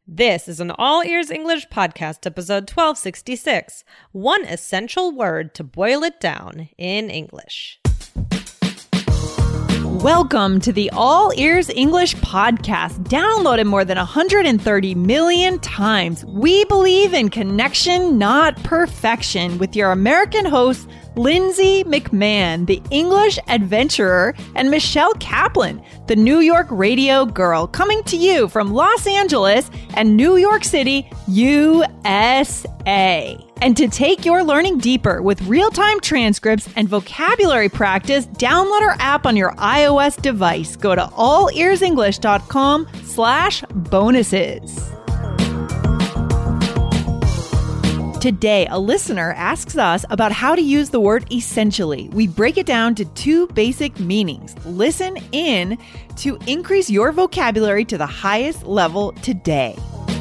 This is an All Ears English podcast, episode 1266. One essential word to boil it down in English. Welcome to the All Ears English podcast, downloaded more than 130 million times. We believe in connection, not perfection, with your American hosts, Lindsay McMahon, the English adventurer, and Michelle Kaplan, the New York radio girl, coming to you from Los Angeles and New York City, USA. And to take your learning deeper with real-time transcripts and vocabulary practice, download our app on your iOS device. Go to allearsenglish.com/bonuses. Today, a listener asks us about how to use the word essentially. We break it down to two basic meanings. Listen in to increase your vocabulary to the highest level today.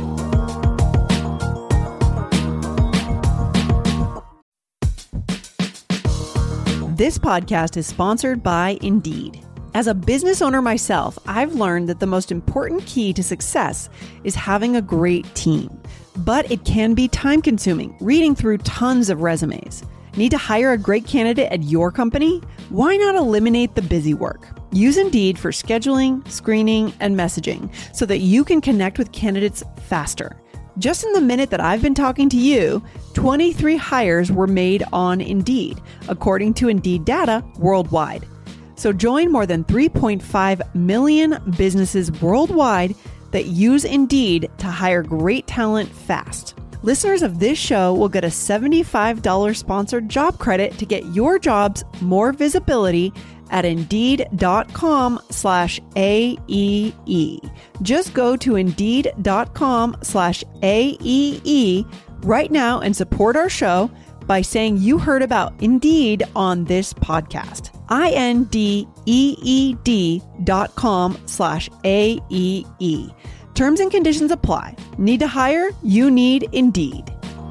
This podcast is sponsored by Indeed. As a business owner myself, I've learned that the most important key to success is having a great team. But it can be time-consuming, reading through tons of resumes. Need to hire a great candidate at your company? Why not eliminate the busy work? Use Indeed for scheduling, screening, and messaging so that you can connect with candidates faster. Just in the minute that I've been talking to you, 23 hires were made on Indeed, according to Indeed data worldwide. So join more than 3.5 million businesses worldwide that use Indeed to hire great talent fast. Listeners of this show will get a $75 sponsored job credit to get your jobs more visibility at Indeed.com/AEE. Just go to Indeed.com/AEE right now and support our show by saying you heard about Indeed on this podcast. INDEED.com/AEE. Terms and conditions apply. Need to hire? You need Indeed.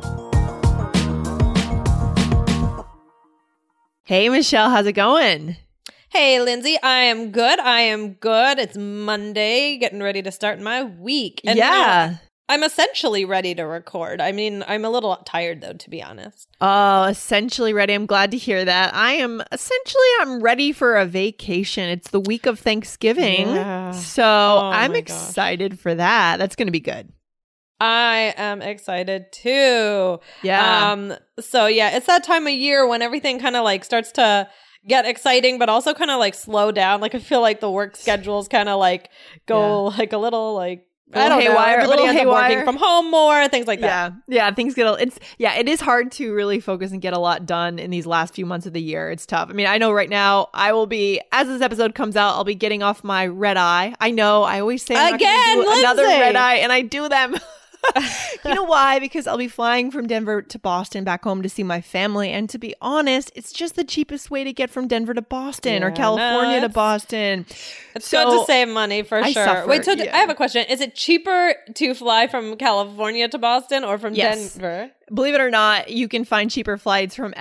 Hey, Michelle, how's it going? Hey, Lindsay, I am good. It's Monday, getting ready to start my week. And yeah. I'm essentially ready to record. I mean, I'm a little tired, though, to be honest. Oh, essentially ready. I'm glad to hear that. I'm ready for a vacation. It's the week of Thanksgiving. Yeah. So I'm excited for that. That's going to be good. I am excited too. Yeah. So yeah, it's that time of year when everything kind of like starts to get exciting, but also kind of like slow down. Like I feel like the work schedules kind of like go like a little like, I don't know. Everybody ends up working from home more, things like that. Yeah. Things get. It is hard to really focus and get a lot done in these last few months of the year. It's tough. I mean, I know right now I will be, as this episode comes out, I'll be getting off my red eye. I know. I always say I'm again, not gonna do another red eye, and I do them. You know why? Because I'll be flying from Denver to Boston back home to see my family. And to be honest, it's just the cheapest way to get from Denver to Boston or California to Boston. It's good to save money for sure. Wait, so I have a question. Is it cheaper to fly from California to Boston or from Denver? Believe it or not, you can find cheaper flights from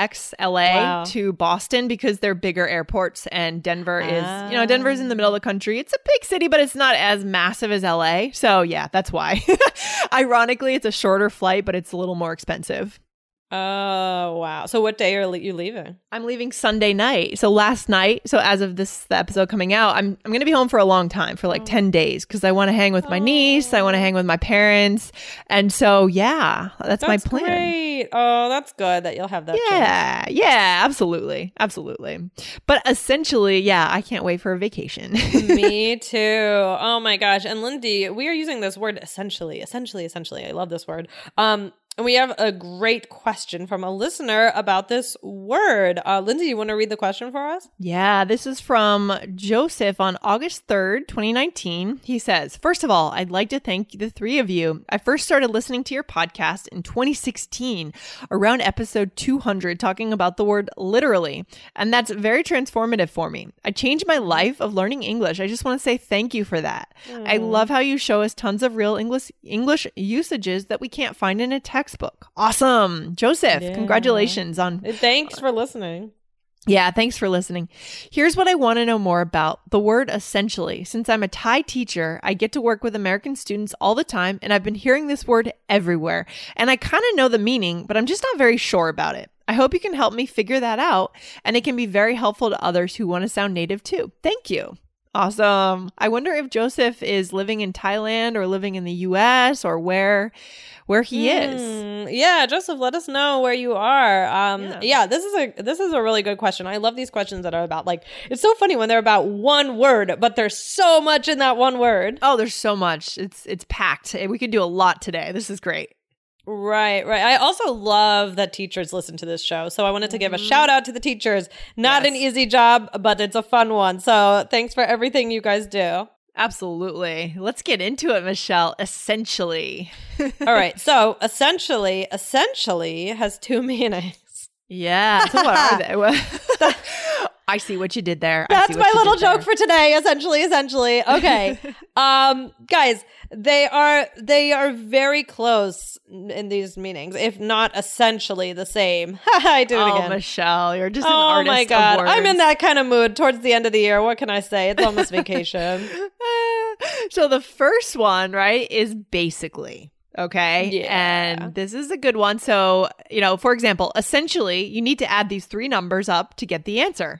LA to Boston because they're bigger airports, and Denver Denver's in the middle of the country. It's a big city, but it's not as massive as LA. So yeah, that's why. Ironically, it's a shorter flight, but it's a little more expensive. Oh, wow. So what day are you leaving? I'm leaving Sunday night. So last night, as of the episode coming out, I'm going to be home for a long time, for like 10 days, because I want to hang with my niece. I want to hang with my parents. And so, yeah, that's my plan. Great. Oh, that's good that you'll have that chance. Yeah, absolutely. But essentially, I can't wait for a vacation. Me too. Oh my gosh. And Lindy, we are using this word essentially. I love this word. And we have a great question from a listener about this word. Lindsay, you want to read the question for us? Yeah, this is from Joseph on August 3rd, 2019. He says, first of all, I'd like to thank the three of you. I first started listening to your podcast in 2016, around episode 200, talking about the word literally. And that's very transformative for me. I changed my life of learning English. I just want to say thank you for that. I love how you show us tons of real English usages that we can't find in a textbook. Awesome. Joseph, congratulations on... Thanks for listening. Yeah, thanks for listening. Here's what I want to know more about, the word essentially. Since I'm a Thai teacher, I get to work with American students all the time, and I've been hearing this word everywhere. And I kind of know the meaning, but I'm just not very sure about it. I hope you can help me figure that out, and it can be very helpful to others who want to sound native too. Thank you. Awesome. I wonder if Joseph is living in Thailand or living in the US or where he is. Yeah, Joseph, let us know where you are. This is a really good question. I love these questions that are about like, it's so funny when they're about one word, but there's so much in that one word. Oh, there's so much. It's packed. We could do a lot today. This is great. Right. I also love that teachers listen to this show. So I wanted to give a shout out to the teachers. Not an easy job, but it's a fun one. So thanks for everything you guys do. Absolutely. Let's get into it, Michelle. Essentially. All right. So essentially has two meanings. Yeah. So what are they? I see what you did there. That's my little joke for today. Essentially. Okay. Guys, they are very close in these meanings, if not essentially the same. I did it again. Oh, Michelle, you're just an artist. Oh my God. Of words. I'm in that kind of mood towards the end of the year. What can I say? It's almost vacation. So the first one, right, is basically. Okay. Yeah. And this is a good one. So, for example, essentially, you need to add these three numbers up to get the answer.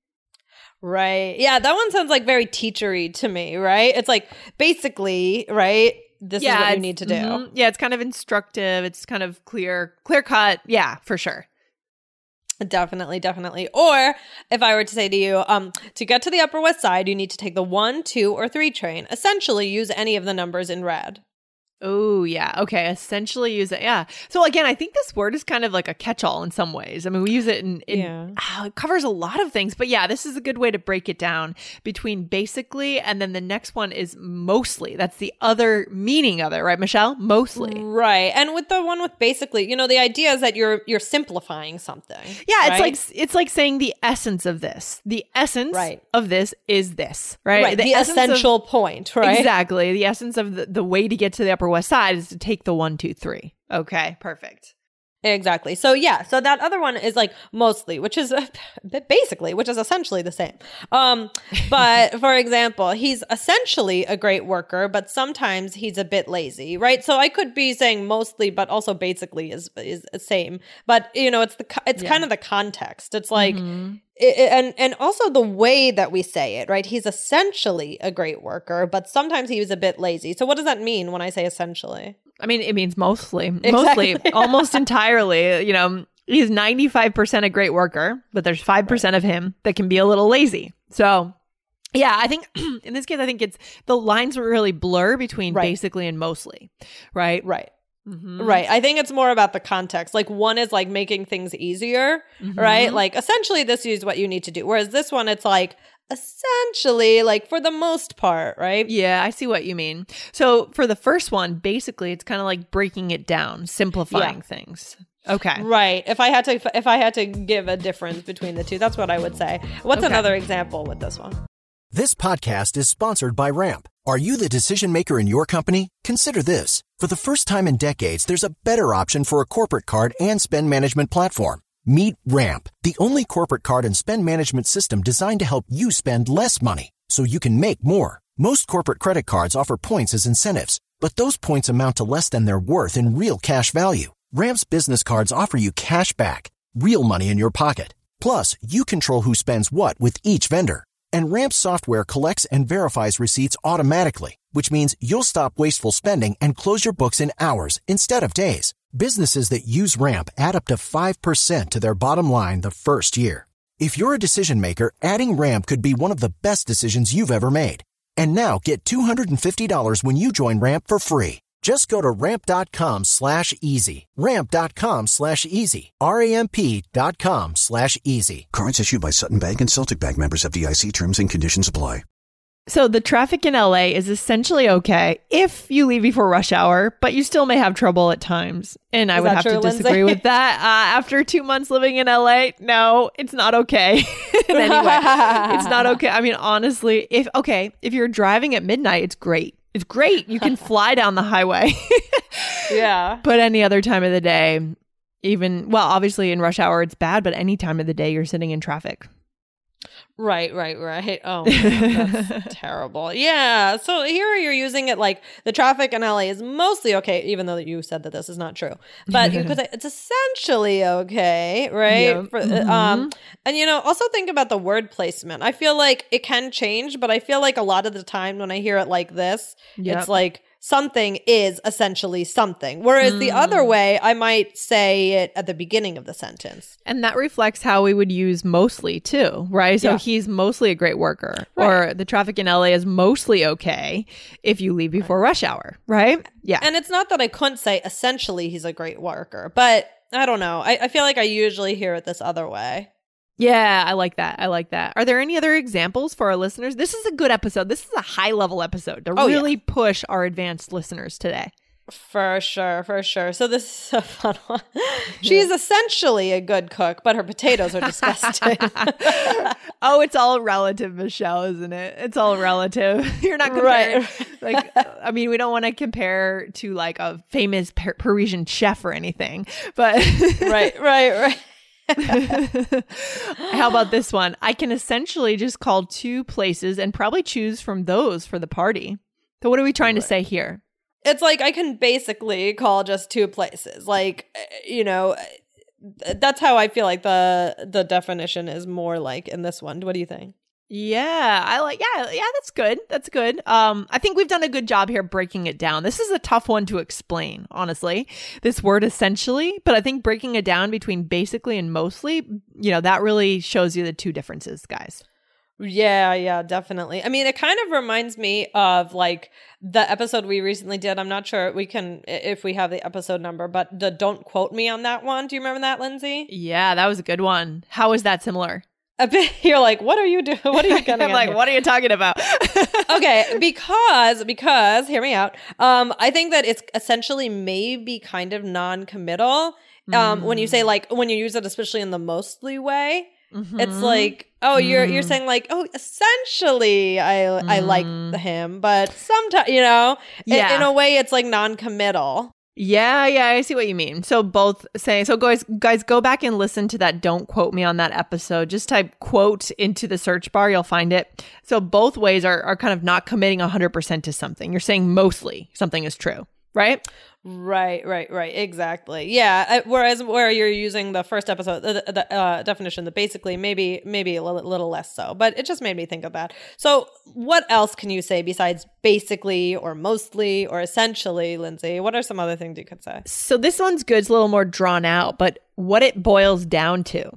Right. Yeah, that one sounds like very teachery to me, right? It's like basically, right? This is what you need to do. Mm-hmm. Yeah, it's kind of instructive. It's kind of clear cut. Yeah, for sure. Definitely. Or if I were to say to you, to get to the Upper West Side, you need to take the 1, 2, or 3 train. Essentially, use any of the numbers in red. Oh, yeah. Okay. Essentially use it. Yeah. So again, I think this word is kind of like a catch-all in some ways. I mean, we use it it covers a lot of things, but yeah, this is a good way to break it down between basically, and then the next one is mostly. That's the other meaning of it, right, Michelle? Mostly. Right. And with the one with basically, the idea is that you're simplifying something. Yeah. Right? It's like saying the essence of this. The essence of this is this, right? Right. The essential point, right? Exactly. The essence of the way to get to the Upper West Side is to take the 1, 2, 3. Okay, perfect. Exactly. So yeah, so that other one is like mostly, which is basically, which is essentially the same. But for example, he's essentially a great worker, but sometimes he's a bit lazy, right? So I could be saying mostly, but also basically is the same. But it's kind of the context. It's like, and also the way that we say it, right? He's essentially a great worker, but sometimes he was a bit lazy. So what does that mean when I say essentially? I mean, it means mostly. Exactly. Mostly, almost entirely. He's 95% a great worker, but there's 5% of him that can be a little lazy. So, yeah, I think in this case, I think it's the lines really blur between basically and mostly, right? Right. Mm-hmm. Right. I think it's more about the context. Like one is like making things easier, right? Like essentially this is what you need to do. Whereas this one, it's like essentially like for the most part, right? Yeah, I see what you mean. So for the first one, basically it's kind of like breaking it down, simplifying things. Okay. Right. If I had to give a difference between the two, that's what I would say. What's another example with this one? This podcast is sponsored by Ramp. Are you the decision maker in your company? Consider this. For the first time in decades, there's a better option for a corporate card and spend management platform. Meet Ramp, the only corporate card and spend management system designed to help you spend less money so you can make more. Most corporate credit cards offer points as incentives, but those points amount to less than their worth in real cash value. Ramp's business cards offer you cash back, real money in your pocket. Plus, you control who spends what with each vendor. And Ramp's software collects and verifies receipts automatically, which means you'll stop wasteful spending and close your books in hours instead of days. Businesses that use Ramp add up to 5% to their bottom line the first year. If you're a decision maker, adding Ramp could be one of the best decisions you've ever made. And now get $250 when you join Ramp for free. Just go to ramp.com/easy. Ramp.com/easy. RAMP.com/easy. Cards issued by Sutton Bank and Celtic Bank, members of FDIC. Terms and conditions apply. So the traffic in LA is essentially okay if you leave before rush hour, but you still may have trouble at times. And I would have to disagree with that. After 2 months living in LA, no, it's not okay. Anyway, it's not okay. I mean, honestly, if you're driving at midnight, it's great. It's great. You can fly down the highway. Yeah. But any other time of the day, Even, well, obviously in rush hour, it's bad, but any time of the day you're sitting in traffic. Right. Oh, man, that's terrible. Yeah. So here you're using it like the traffic in LA is mostly okay, even though you said that this is not true. But because it's essentially okay, right? Yeah. And also think about the word placement. I feel like it can change, but I feel like a lot of the time when I hear it like this, it's like something is essentially something. Whereas the other way, I might say it at the beginning of the sentence. And that reflects how we would use mostly too, right? So he's mostly a great worker. Right. Or the traffic in LA is mostly okay if you leave before rush hour, right? Yeah. And it's not that I couldn't say essentially he's a great worker, but I don't know. I feel like I usually hear it this other way. Yeah, I like that. Are there any other examples for our listeners? This is a good episode. This is a high level episode to really push our advanced listeners today. For sure. So this is a fun one. She's essentially a good cook, but her potatoes are disgusting. Oh, it's all relative, Michelle, isn't it? It's all relative. You're not comparing. Right. We don't want to compare to like a famous Parisian chef or anything, but Right. How about this one? I can essentially just call 2 places and probably choose from those for the party. So what are we trying to say here? It's like I can basically call just 2 places. Like, that's how I feel like the definition is more like in this one. What do you think? Yeah, that's good. I think we've done a good job here breaking it down. This is a tough one to explain, honestly, this word essentially, but I think breaking it down between basically and mostly, that really shows you the 2 differences, guys. Yeah, definitely. It kind of reminds me of like the episode we recently did. I'm not sure if we have the episode number, but the Don't Quote Me on that one. Do you remember that, Lindsay? Yeah, that was a good one. How is that similar? A bit. You're like, what are you doing? What are you getting I'm like, here? what are you talking about? Okay, because hear me out. I think that it's essentially maybe kind of non-committal. When you say like, when you use it, especially in the mostly way, it's like, oh, you're saying like, oh, essentially I like him, but sometimes, in a way it's like non-committal. Yeah, I see what you mean. So both say, so guys, go back and listen to that Don't Quote Me on that episode. Just type quote into the search bar, you'll find it. So both ways are kind of not committing 100% to something. You're saying mostly something is true, right? Right. Exactly. Yeah. Whereas where you're using the first episode, the definition, that basically maybe a little less so, but it just made me think of that. So what else can you say besides basically or mostly or essentially, Lindsay? What are some other things you could say? So this one's good. It's a little more drawn out, but what it boils down to.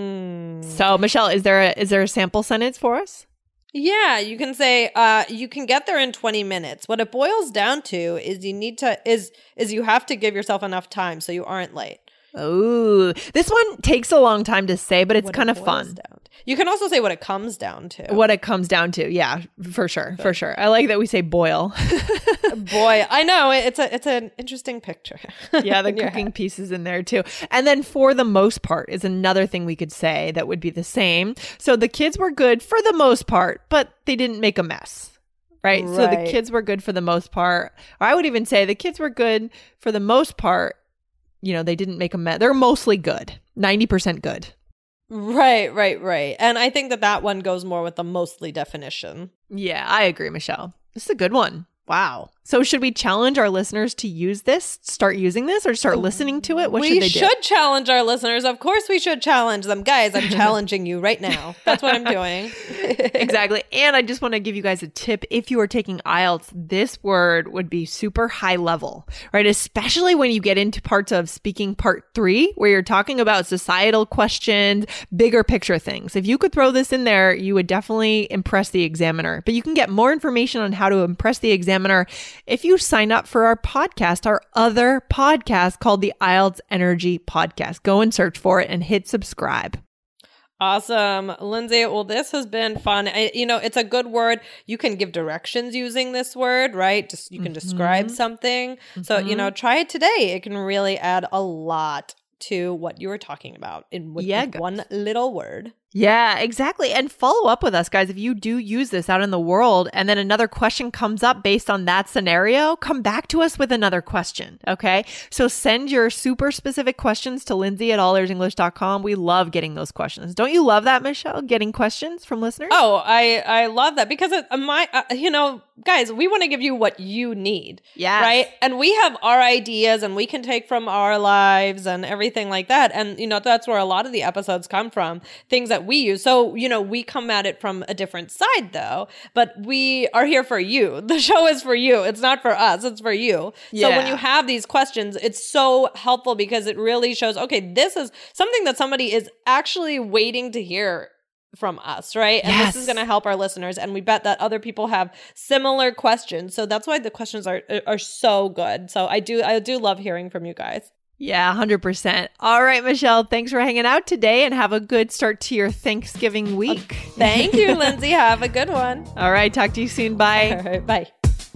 So Michelle, is there a sample sentence for us? Yeah, you can say you can get there in 20 minutes. What it boils down to is you have to give yourself enough time so you aren't late. Oh, this one takes a long time to say, but it's kind of fun. You can also say what it comes down to. What it comes down to. Yeah, for sure. I like that we say boil. Boy, I know. It's an interesting picture. Yeah, the cooking pieces in there too. And then for the most part is another thing we could say that would be the same. So the kids were good for the most part, but they didn't make a mess. Right? So the kids were good for the most part. Or I would even say the kids were good for the most part. They didn't make a mess. They're mostly good. 90% good. Right. And I think that one goes more with the mostly definition. Yeah, I agree, Michelle. This is a good one. Wow. So should we challenge our listeners to use this, start using this, or start listening to it? What should they do? We should challenge our listeners. Of course we should challenge them. Guys, I'm challenging you right now. That's what I'm doing. Exactly. And I just want to give you guys a tip. If you are taking IELTS, this word would be super high level, right? Especially when you get into parts of speaking part 3, where you're talking about societal questions, bigger picture things. If you could throw this in there, you would definitely impress the examiner. But you can get more information on how to impress the examiner if you sign up for our podcast, our other podcast called the IELTS Energy Podcast. Go and search for it and hit subscribe. Awesome. Lindsay, well, this has been fun. It's a good word. You can give directions using this word, right? You can describe something. So, try it today. It can really add a lot to what you were talking about with one little word. Yeah, exactly. And follow up with us, guys. If you do use this out in the world and then another question comes up based on that scenario, come back to us with another question. Okay. So send your super specific questions to Lindsay@allearsenglish.com. We love getting those questions. Don't you love that, Michelle? Getting questions from listeners? Oh, I love that because guys, we want to give you what you need. Yes. Right. And we have our ideas and we can take from our lives and everything like that. And, that's where a lot of the episodes come from, things that we use. So, we come at it from a different side though, but we are here for you. The show is for you. It's not for us. It's for you. Yeah. So when you have these questions, it's so helpful because it really shows, okay, this is something that somebody is actually waiting to hear from us, right? And Yes. this is going to help our listeners. And we bet that other people have similar questions. So that's why the questions are so good. So I do love hearing from you guys. Yeah, 100%. All right, Michelle, thanks for hanging out today and have a good start to your Thanksgiving week. Thank you, Lindsay. Have a good one. All right, talk to you soon. Bye. All right, bye.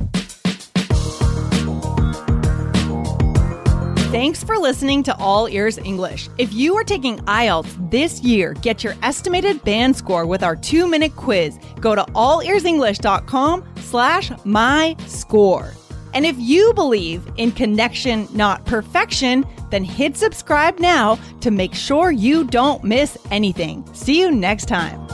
Thanks for listening to All Ears English. If you are taking IELTS this year, get your estimated band score with our 2-minute quiz. Go to allearsenglish.com/myscore. And if you believe in connection, not perfection, then hit subscribe now to make sure you don't miss anything. See you next time.